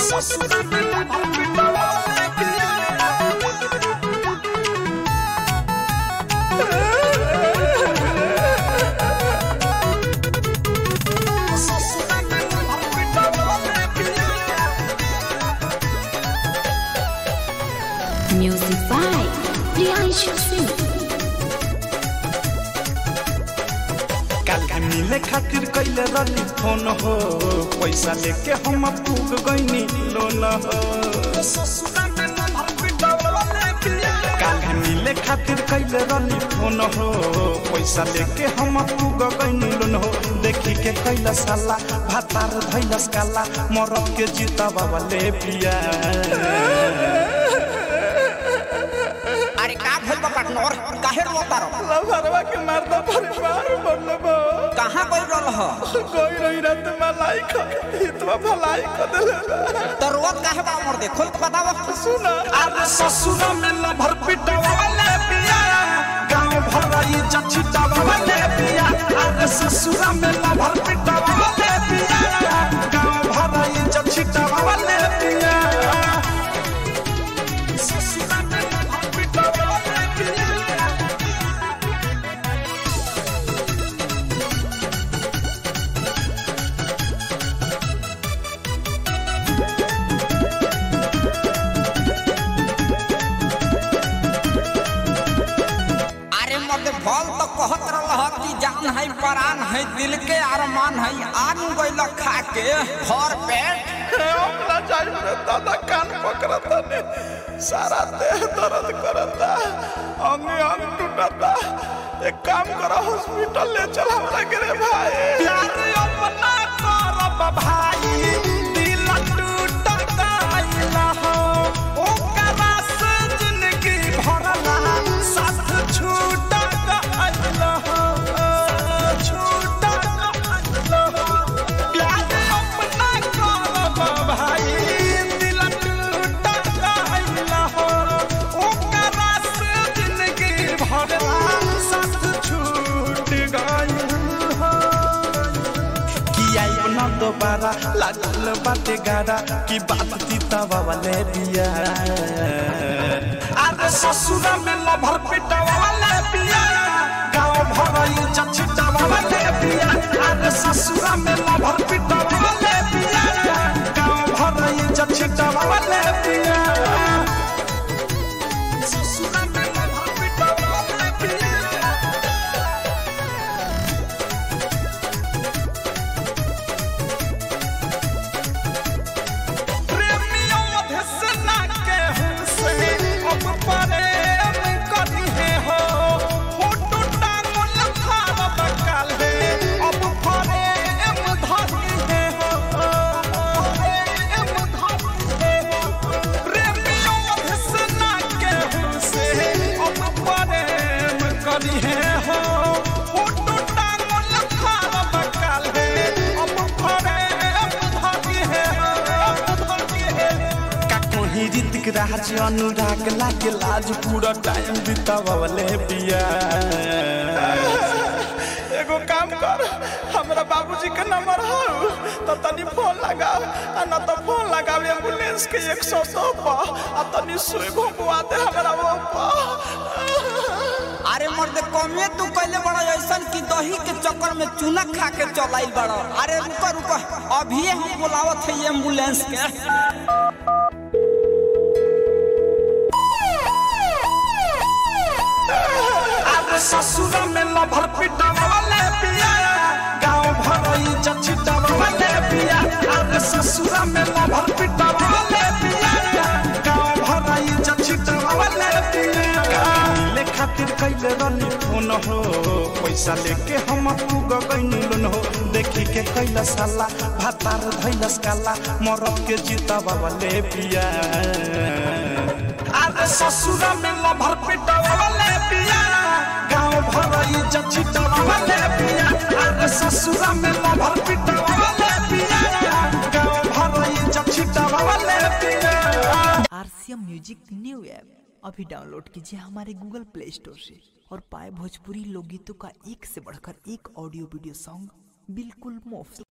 ससुरा में लभर पिटवाले पिया ससुरा में लभर पिटवाले पिया Music by Priyanshu Singh. मिले खातिर कैले रही फोन हो पैसा लेके हम पूग गईनी लोन हो मिले खातिर कैले रही फोन हो पैसा लेके हम पूग गईनी लोन हो देखी के कैला साला भातार धैलस काला मरद के जीता बाबा ले पिया अरे का भइल बा पार्टनर काहे रोता रो लभरवा के मर्दा परिवार बनलबो कहां गइल रह कोई रही रात मलाई ख हितवा भलाई क देले तो रोत काहे बा मोर दे खोल के बताव सुन अरे ससुरा में लभर पिटवाले पिया गांव भराई जछिटावाले पिया अरे ससुरा में लभर पिटवाले पिया गांव भराई जछिटावाले पिया ससुरा में लभर पिटवाले पिया फल तो कहत रह कि जान है प्राण है दिल के अरमान है आन गइल खा के भर पेट अपना चाहिए दादा कान पकड़ता ने सारा देह दर्द करता अंग अंग टूटता एक काम करो हॉस्पिटल ले चल हमरा के रे भाई प्यार अपना करब भाई दिल टूट गइल हो ओकरा से जिंदगी भरला साथ छूट दोबारा लागल बाटे गाड़ा की बात तीता वाले पिया अरे ससुरा में लभर पिटवाले पिया गांव भराई जछिटावाले पिया अरे ससुरा में लभर पिटवाले पिया गांव भराई जछिटावाले पिया ससुरा में लभर पिटवाले पिया राज अनुराग लागे लाज पूरा टाइम बितावले पिया एगो काम कर हमरा बाबूजी के नंबर हो तो तनी फोन लगाओ आ ना तो फोन लगाओ एम्बुलेंस के 102 पर आ तनी सुई घुमवा दे हमरा वो अरे मर्द कमे तू कहले बड़ा ऐसन की दही के चक्कर में चूना खा के चलाइल बड़ा अरे रुको रुको अभी हम बुलावत है एम्बुलेंस के ससुरा में लभर पिटवाले पिया गांव भराई जछिटावाले पिया अरे ससुरा में लभर पिटवाले पिया गांव भराई जछिटावाले पिया मिले खातिर कैले रही फोन हो पैसा लेके हम पूग गईनी लोन हो देखी के कैला साला भातार धैलस काला मरद के जीता बाबा पिया अरे ससुरा में लभर पिटवाले पिया गांव भराई जछिटावाले पिया अरे ससुरा में लभर पिटवाले पिया गांव भराई जछिटावाले पिया आरसीएम म्यूजिक न्यू ऐप अभी डाउनलोड कीजिए हमारे गूगल प्ले स्टोर से और पाए भोजपुरी लोकगीतों का एक से बढ़कर एक ऑडियो वीडियो सॉन्ग बिल्कुल मुफ्त।